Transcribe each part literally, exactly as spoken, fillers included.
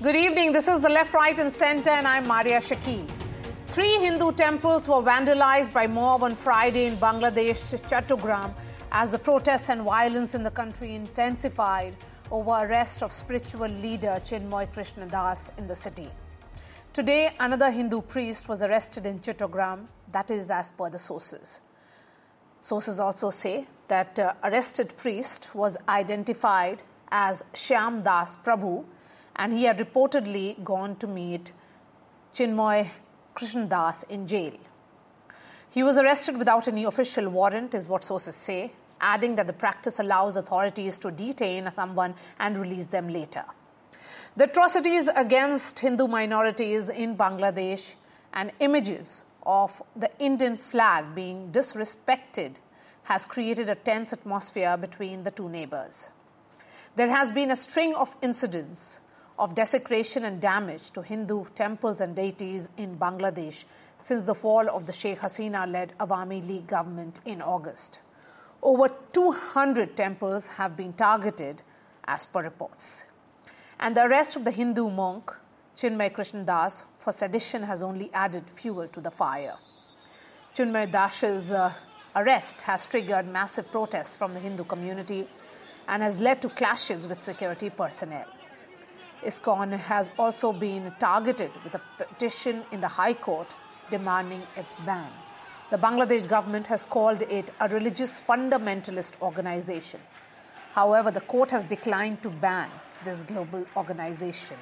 Good evening. This is the Left, Right and Centre and I'm Maria Shakil. Three Hindu temples were vandalized by mob on Friday in Bangladesh, Chattogram, as the protests and violence in the country intensified over arrest of spiritual leader Chinmoy Krishna Das in the city. Today, another Hindu priest was arrested in Chattogram, that is as per the sources. Sources also say that uh, arrested priest was identified as Shyam Das Prabhu, and he had reportedly gone to meet Chinmoy Krishna Das in jail. He was arrested without any official warrant, is what sources say, adding that the practice allows authorities to detain someone and release them later. The atrocities against Hindu minorities in Bangladesh and images of the Indian flag being disrespected has created a tense atmosphere between the two neighbors. There has been a string of incidents of desecration and damage to Hindu temples and deities in Bangladesh since the fall of the Sheikh Hasina-led Awami League government in August. Over two hundred temples have been targeted as per reports. And the arrest of the Hindu monk Chinmoy Krishna Das for sedition has only added fuel to the fire. Chinmoy Das's uh, arrest has triggered massive protests from the Hindu community and has led to clashes with security personnel. ISKCON has also been targeted with a petition in the High Court demanding its ban. The Bangladesh government has called it a religious fundamentalist organization. However, the court has declined to ban this global organization.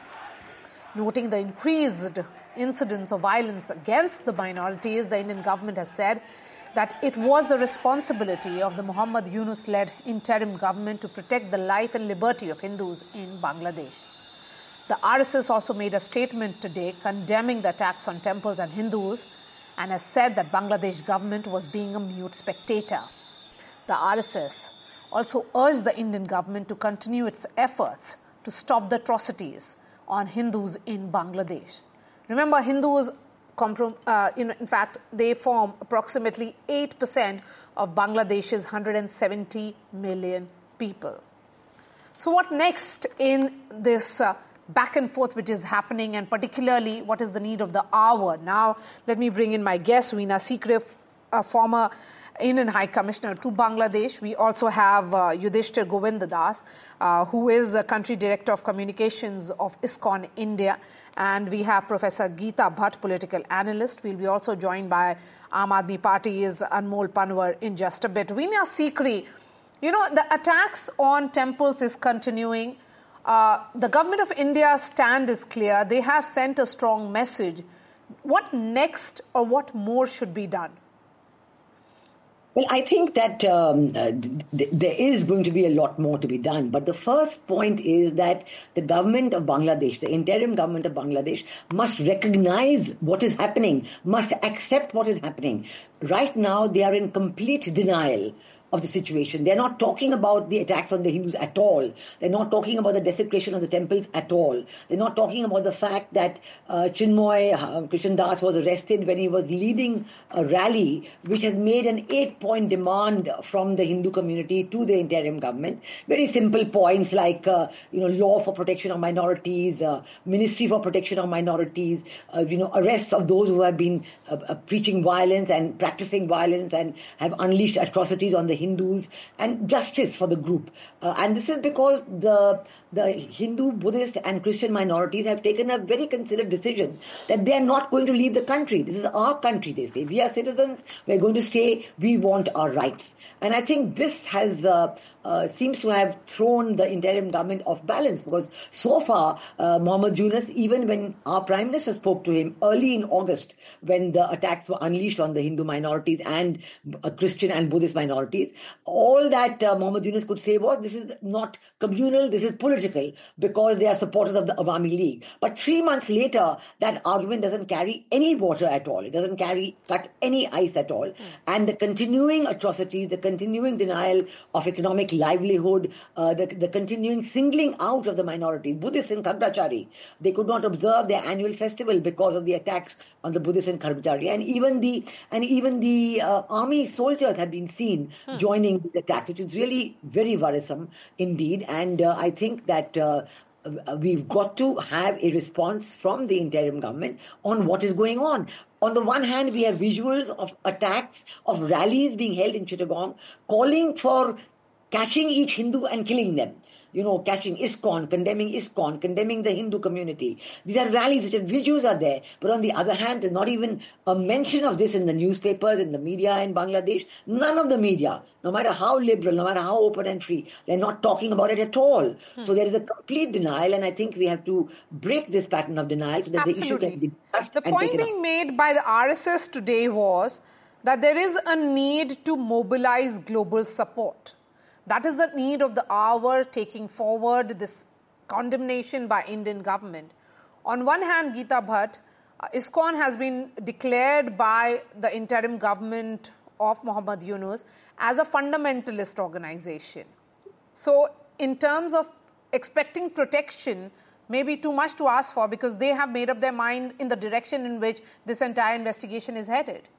Noting the increased incidents of violence against the minorities, the Indian government has said that it was the responsibility of the Muhammad Yunus-led interim government to protect the life and liberty of Hindus in Bangladesh. The R S S also made a statement today condemning the attacks on temples and Hindus and has said that Bangladesh government was being a mute spectator. The R S S also urged the Indian government to continue its efforts to stop the atrocities on Hindus in Bangladesh. Remember, Hindus, uh, in, in fact, they form approximately eight percent of Bangladesh's one hundred seventy million people. So what next in this uh, back and forth which is happening, and particularly what is the need of the hour? Now, let me bring in my guest, Veena Sikri, a former Indian High Commissioner to Bangladesh. We also have uh, Yudhishthir Govindadas, uh, who is the Country Director of Communications of ISKCON India. And we have Professor Geeta Bhatt, political analyst. We'll be also joined by Aam Aadmi Party's Anmol Panwar in just a bit. Veena Sikri, you know, the attacks on temples is continuing. Uh, the government of India's stand is clear. They have sent a strong message. What next or what more should be done? Well, I think that um, uh, th- there is going to be a lot more to be done. But the first point is that the government of Bangladesh, the interim government of Bangladesh, must recognize what is happening, must accept what is happening. Right now, they are in complete denial of the situation. They're not talking about the attacks on the Hindus at all. They're not talking about the desecration of the temples at all. They're not talking about the fact that uh, Chinmoy uh, Krishna Das was arrested when he was leading a rally which has made an eight-point demand from the Hindu community to the interim government. Very simple points like, uh, you know, law for protection of minorities, uh, ministry for protection of minorities, uh, you know, arrests of those who have been uh, uh, preaching violence and practicing violence and have unleashed atrocities on the Hindus, and justice for the group. Uh, and this is because the the Hindu, Buddhist and Christian minorities have taken a very considered decision that they are not going to leave the country. This is our country, they say. We are citizens, we're going to stay, we want our rights. And I think this has uh, uh, seems to have thrown the interim government off balance, because so far, uh, Muhammad Yunus, even when our Prime Minister spoke to him early in August, when the attacks were unleashed on the Hindu minorities and uh, Christian and Buddhist minorities, all that uh, Muhammad Yunus could say was, this is not communal, this is political, because they are supporters of the Awami League. But three months later, that argument doesn't carry any water at all. It doesn't carry, cut any ice at all. Mm. And the continuing atrocities, the continuing denial of economic livelihood, uh, the, the continuing singling out of the minorities, Buddhists in Khagrachari, they could not observe their annual festival because of the attacks on the Buddhists in Khagrachari. And even the, and even the uh, army soldiers have been seen hmm. joining these attacks, which is really very worrisome indeed. And uh, I think that uh, uh, we've got to have a response from the interim government on what is going on. On the one hand, we have visuals of attacks, of rallies being held in Chittagong, calling for catching each Hindu and killing them. You know, catching ISKCON, condemning ISKCON, condemning the Hindu community. These are rallies, which are visuals are there. But on the other hand, there's not even a mention of this in the newspapers, in the media in Bangladesh. None of the media, no matter how liberal, no matter how open and free, they're not talking about it at all. Hmm. So there is a complete denial, and I think we have to break this pattern of denial so that Absolutely. the issue can be discussed. The point being up. made by the R S S today was that there is a need to mobilize global support. That is the need of the hour, taking forward this condemnation by Indian government. On one hand, Geeta Bhatt, uh, ISKCON has been declared by the interim government of Muhammad Yunus as a fundamentalist organization. So in terms of expecting protection, maybe too much to ask for, because they have made up their mind in the direction in which this entire investigation is headed.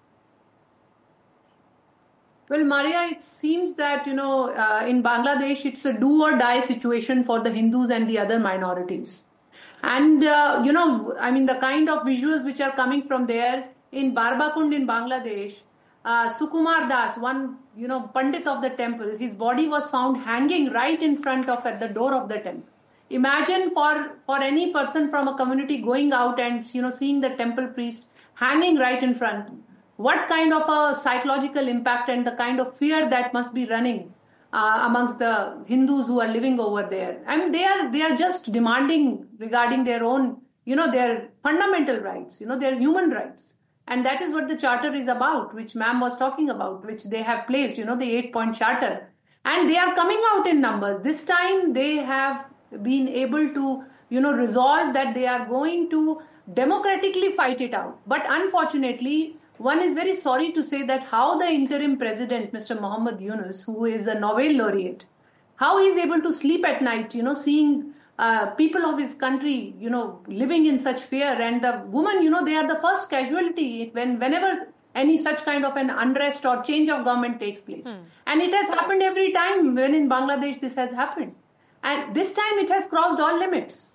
Well, Maria, it seems that, you know, uh, in Bangladesh, it's a do or die situation for the Hindus and the other minorities. And, uh, you know, I mean, the kind of visuals which are coming from there in Barbakund in Bangladesh, uh, Sukumar Das, one, you know, Pandit of the temple, his body was found hanging right in front of, at the door of the temple. Imagine for, for any person from a community going out and, you know, seeing the temple priest hanging right in front. What kind of a psychological impact and the kind of fear that must be running uh, amongst the Hindus who are living over there. I mean, they are they are just demanding regarding their own, you know, their fundamental rights, you know, their human rights. And that is what the charter is about, which ma'am was talking about, which they have placed, you know, the eight-point charter. And they are coming out in numbers. This time they have been able to, you know, resolve that they are going to democratically fight it out. But unfortunately, one is very sorry to say that how the interim president, Mister Muhammad Yunus, who is a Nobel laureate, how he is able to sleep at night, you know, seeing uh, people of his country, you know, living in such fear. And the women, you know, they are the first casualty when whenever any such kind of an unrest or change of government takes place. Hmm. And it has happened every time when in Bangladesh this has happened. And this time it has crossed all limits.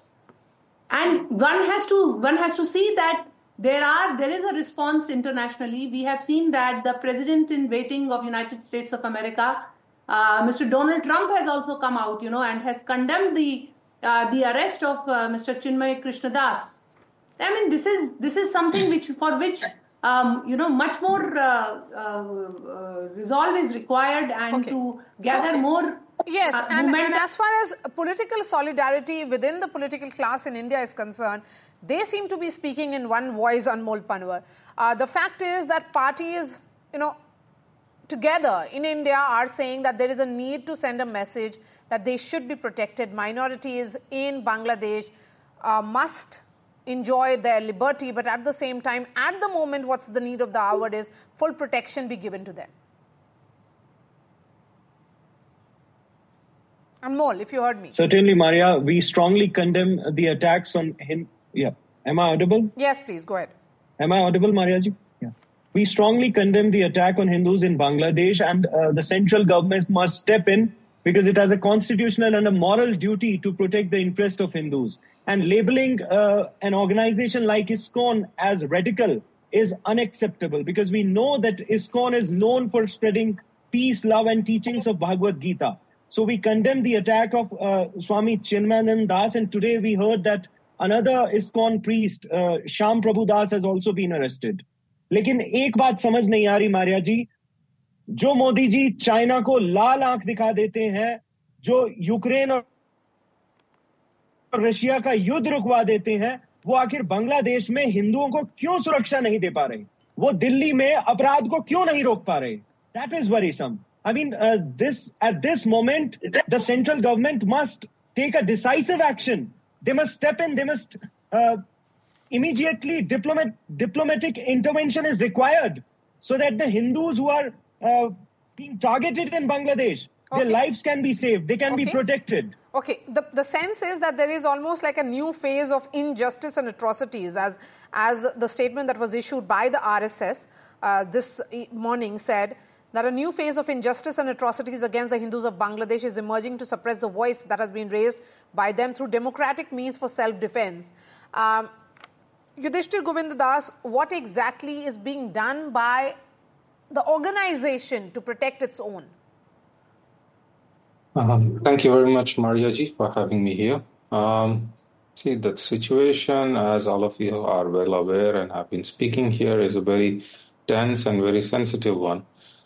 And one has to one has to see that There are, there is a response internationally. We have seen that the president in waiting of United States of America, uh, Mister Donald Trump, has also come out, you know, and has condemned the uh, the arrest of uh, Mister Chinmay Krishnadas. I mean, this is this is something which for which um, you know much more uh, uh, resolve is required, and okay. to gather so, more. Yes, uh, and, and as far as political solidarity within the political class in India is concerned, they seem to be speaking in one voice, Anmol Panwar. Uh, the fact is that parties, you know, together in India are saying that there is a need to send a message that they should be protected. Minorities in Bangladesh uh, must enjoy their liberty, but at the same time, at the moment, what's the need of the hour is full protection be given to them. Anmol, if you heard me. Certainly, Maria, we strongly condemn the attacks on him. Yeah. Am I audible? Yes, please. Go ahead. Am I audible, Mariaji? Yeah. We strongly condemn the attack on Hindus in Bangladesh, and uh, the central government must step in because it has a constitutional and a moral duty to protect the interest of Hindus. And labeling uh, an organization like ISKCON as radical is unacceptable because we know that ISKCON is known for spreading peace, love, and teachings of Bhagavad Gita. So we condemn the attack of uh, Swami Chinmayanand Das, and today we heard that another ISKCON priest, uh, Shyam Prabhu Das, has also been arrested. लेकिन एक बात समझ नहीं आ रही मारिया जी, जो Modi ji China को लाल आंख दिखा देते हैं, जो यूक्रेन और रशिया का युद्ध रुकवा देते हैं, वो आखिर बांग्लादेश में हिंदुओं को क्यों सुरक्षा नहीं दे पा रहे? वो दिल्ली में अपराध को क्यों नहीं रोक पा रहे? That is worrisome. I mean, uh, this at this moment, the central government must take a decisive action. They must step in. They must uh, immediately diplomat, diplomatic intervention is required so that the Hindus who are uh, being targeted in Bangladesh, okay. their lives can be saved. They can okay. be protected. Okay. The, the sense is that there is almost like a new phase of injustice and atrocities, as, as the statement that was issued by the R S S uh, this morning said that a new phase of injustice and atrocities against the Hindus of Bangladesh is emerging to suppress the voice that has been raised by them through democratic means for self-defense. Um, Yudhishthir Govinda Das, what exactly is being done by the organization to protect its own? Um, thank you very much, Mariaji, for having me here. Um, see, the situation, as all of you are well aware and have been speaking here, is a very tense and very sensitive one.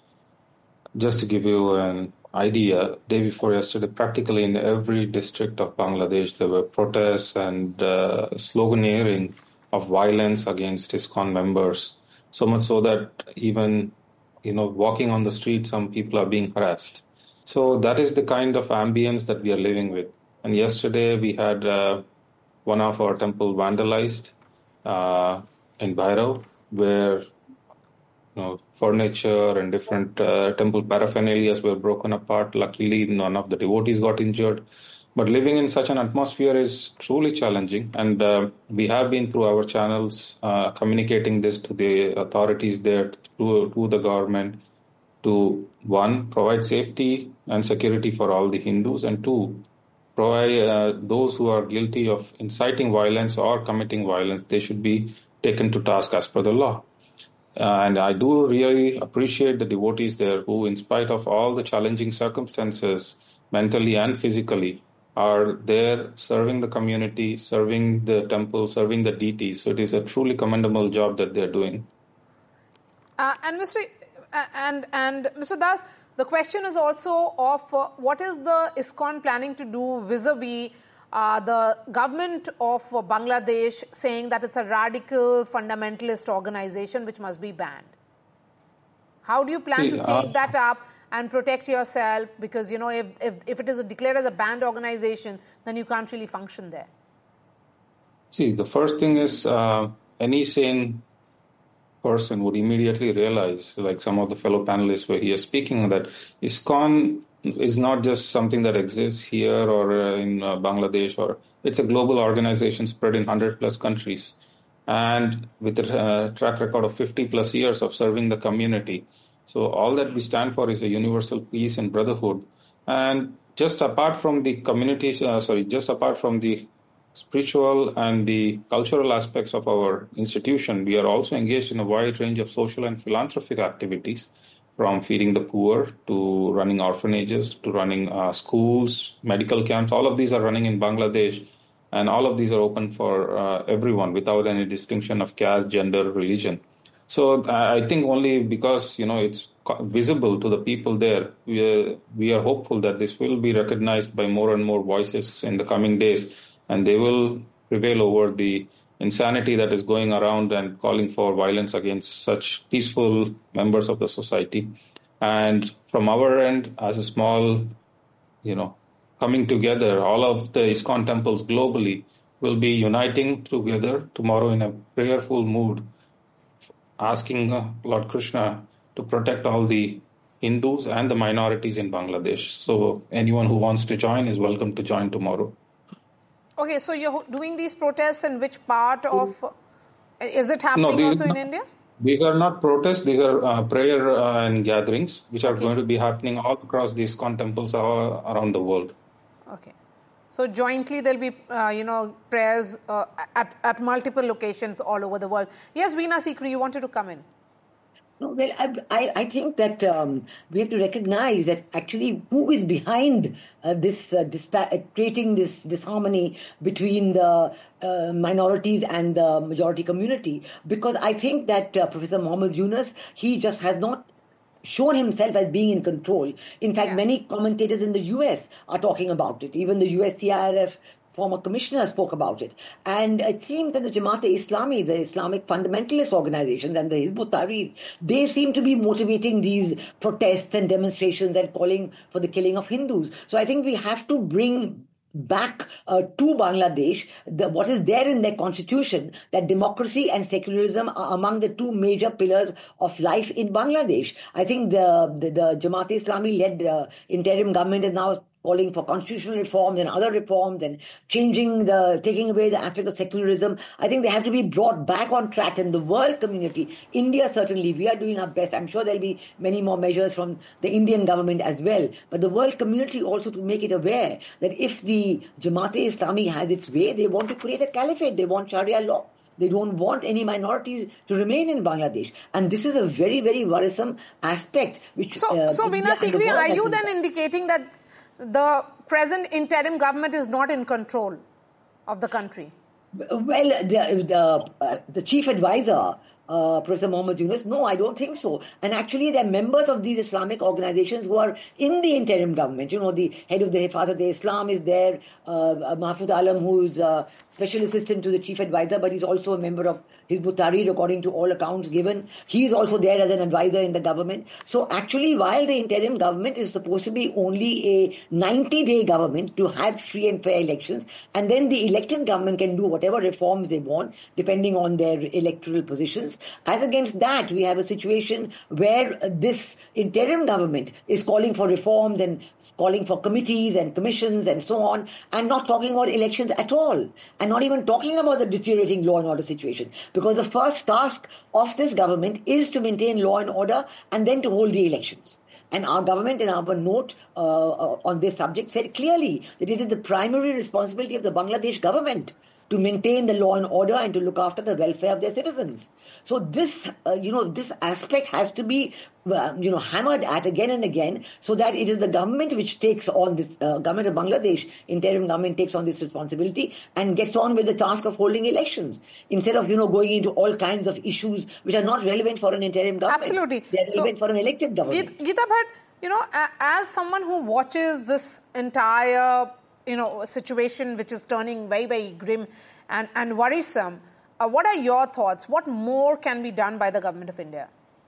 Just to give you an idea, day before yesterday, practically in every district of Bangladesh, there were protests and uh, sloganeering of violence against ISKCON members. So much so that even, you know, walking on the street, some people are being harassed. So that is the kind of ambience that we are living with. And yesterday we had uh, one of our temple vandalized uh, in Bhairav, where You know, furniture and different uh, temple paraphernalia were broken apart. Luckily, none of the devotees got injured. But living in such an atmosphere is truly challenging. And uh, we have been through our channels uh, communicating this to the authorities there, to, to the government, to, one, provide safety and security for all the Hindus, and two, provide uh, those who are guilty of inciting violence or committing violence, they should be taken to task as per the law. Uh, and I do really appreciate the devotees there who, in spite of all the challenging circumstances, mentally and physically, are there serving the community, serving the temple, serving the deities. So it is a truly commendable job that they're doing. Uh, and Mister Uh, and and Mister Das, the question is also of uh, what is the ISKCON planning to do vis-a-vis Uh, the government of uh, Bangladesh saying that it's a radical fundamentalist organization which must be banned. How do you plan to take uh, that up and protect yourself? Because, you know, if, if, if it is declared as a banned organization, then you can't really function there. See, the first thing is uh, any sane person would immediately realize, like some of the fellow panelists were here speaking, that ISKCON is not just something that exists here or uh, in uh, Bangladesh, or it's a global organization spread in one hundred plus countries. And with a uh, track record of fifty plus years of serving the community. So all that we stand for is a universal peace and brotherhood. And just apart from the communities, uh, sorry, just apart from the spiritual and the cultural aspects of our institution, we are also engaged in a wide range of social and philanthropic activities, from feeding the poor to running orphanages to running uh, schools, medical camps. All of these are running in Bangladesh, and all of these are open for uh, everyone without any distinction of caste, gender, religion. So I think only because, you know, it's visible to the people there, we are, we are hopeful that this will be recognized by more and more voices in the coming days, and they will prevail over the insanity that is going around and calling for violence against such peaceful members of the society. And from our end, as a small, you know, coming together, all of the ISKCON temples globally will be uniting together tomorrow in a prayerful mood, asking Lord Krishna to protect all the Hindus and the minorities in Bangladesh. So anyone who wants to join is welcome to join tomorrow. Okay, so you're doing these protests in which part of, is it happening no, also in India? These are not protests, these are uh, prayer uh, and gatherings, which are okay. going to be happening all across these ISKCON temples all around the world. Okay. So jointly there'll be, uh, you know, prayers uh, at, at multiple locations all over the world. Yes, Veena Sikri, you wanted to come in. No, well, I, I think that um, we have to recognize that actually who is behind uh, this, uh, dispa- uh, creating this disharmony between the uh, minorities and the majority community. Because I think that uh, Professor Mohammed Yunus, he just has not shown himself as being in control. In fact, yeah. many commentators in the U S are talking about it. Even the U S C I R F former commissioner spoke about it. And it seems that the Jamaat-e-Islami, the Islamic fundamentalist organizations, and the Hizb ut-Tahrir, they seem to be motivating these protests and demonstrations and calling for the killing of Hindus. So I think we have to bring back uh, to Bangladesh the, what is there in their constitution, that democracy and secularism are among the two major pillars of life in Bangladesh. I think the, the, the Jamaat-e-Islami-led uh, interim government is now calling for constitutional reforms and other reforms and changing the, taking away the aspect of secularism. I think they have to be brought back on track. And the world community, India certainly, we are doing our best. I'm sure there'll be many more measures from the Indian government as well. But the world community also to make it aware that if the Jamaat-e-Islami has its way, they want to create a caliphate. They want Sharia law. They don't want any minorities to remain in Bangladesh. And this is a very, very worrisome aspect. Which, so, uh, so Veena Sikri, are you then indicating that the present interim government is not in control of the country? Well, the, the, uh, the chief advisor, uh, Professor Mohammed Yunus, no, I don't think so. And actually, they're members of these Islamic organizations who are in the interim government. You know, the head of the Hifazat-e-Islam is there, uh, Mahfouz Alam, who's uh, special assistant to the chief advisor, but he's also a member of Hizb ut-Tahrir, according to all accounts given. He's also there as an advisor in the government. So actually, while the interim government is supposed to be only a ninety-day government to have free and fair elections, and then the elected government can do whatever reforms they want, depending on their electoral positions. As against that, we have a situation where this interim government is calling for reforms and calling for committees and commissions and so on, and not talking about elections at all. And not even talking about the deteriorating law and order situation. Because the first task of this government is to maintain law and order and then to hold the elections. And our government, in our note uh, on this subject, said clearly that it is the primary responsibility of the Bangladesh government to maintain the law and order and to look after the welfare of their citizens. So this, uh, you know, this aspect has to be, uh, you know, hammered at again and again, so that it is the government which takes on this, uh, government of Bangladesh, interim government takes on this responsibility and gets on with the task of holding elections, instead of, you know, going into all kinds of issues which are not relevant for an interim government. Absolutely. They are relevant so, for an elected government. Geeta Bhatt, you know, as someone who watches this entire you know, a situation which is turning very, very grim and, and worrisome. Uh, what are your thoughts? What more can be done by the government of India?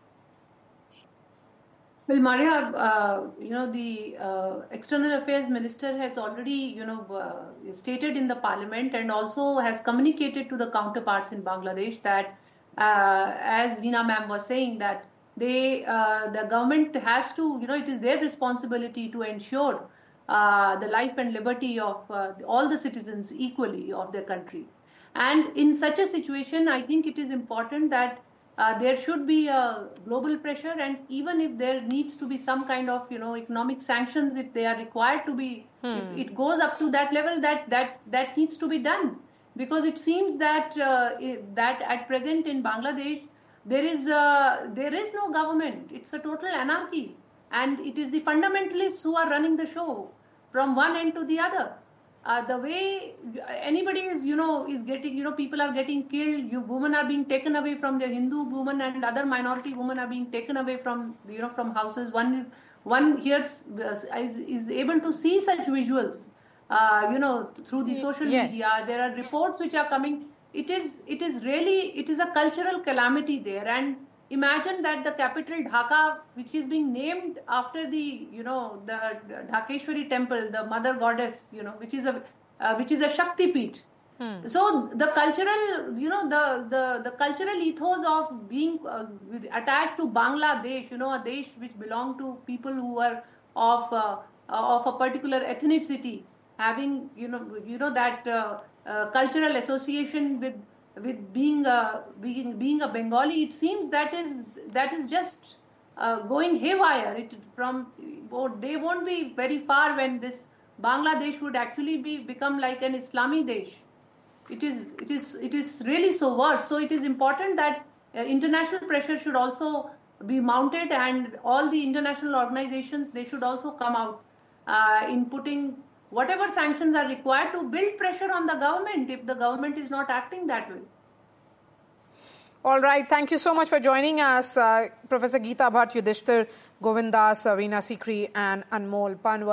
Well, Maria, uh, you know, the uh, External Affairs Minister has already, you know, uh, stated in the Parliament and also has communicated to the counterparts in Bangladesh that, uh, as Veena ma'am was saying, that they, uh, the government has to, you know, it is their responsibility to ensure Uh, the life and liberty of uh, all the citizens equally of their country. And in such a situation, I think it is important that uh, there should be a global pressure, and even if there needs to be some kind of, you know, economic sanctions, if they are required to be, hmm. if it goes up to that level, that that that needs to be done. Because it seems that uh, that at present in Bangladesh, there is uh, there is no government. It's a total anarchy. And it is the fundamentalists who are running the show from one end to the other. Uh, the way anybody is, you know, is getting, you know, people are getting killed. You, women are being taken away from their Hindu women, and other minority women are being taken away from, you know, from houses. One is, one hears, is, is able to see such visuals, uh, you know, through the social yes. media. There are reports which are coming. It is, it is really, it is a cultural calamity there. And imagine that the capital Dhaka, which is being named after the, you know, the Dhakeshwari temple, the mother goddess, you know, which is a, uh, which is a Shakti Peeth. Hmm. So the cultural, you know, the, the, the cultural ethos of being uh, attached to Bangladesh, you know, a desh which belong to people who are of, uh, of a particular ethnicity, having, you know, you know, that uh, uh, cultural association with with being a, being being a Bengali, it seems that is that is just uh, going haywire. It from they won't be very far when this Bangladesh would actually be become like an Islami desh. It is it is it is really so worse. So it is important that uh, international pressure should also be mounted, and all the international organizations, they should also come out uh, in putting whatever sanctions are required to build pressure on the government if the government is not acting that way. All right. Thank you so much for joining us, uh, Professor Geeta Bhatt, Yudhishthir Govindas, Veena Sikri, and Anmol Panwar.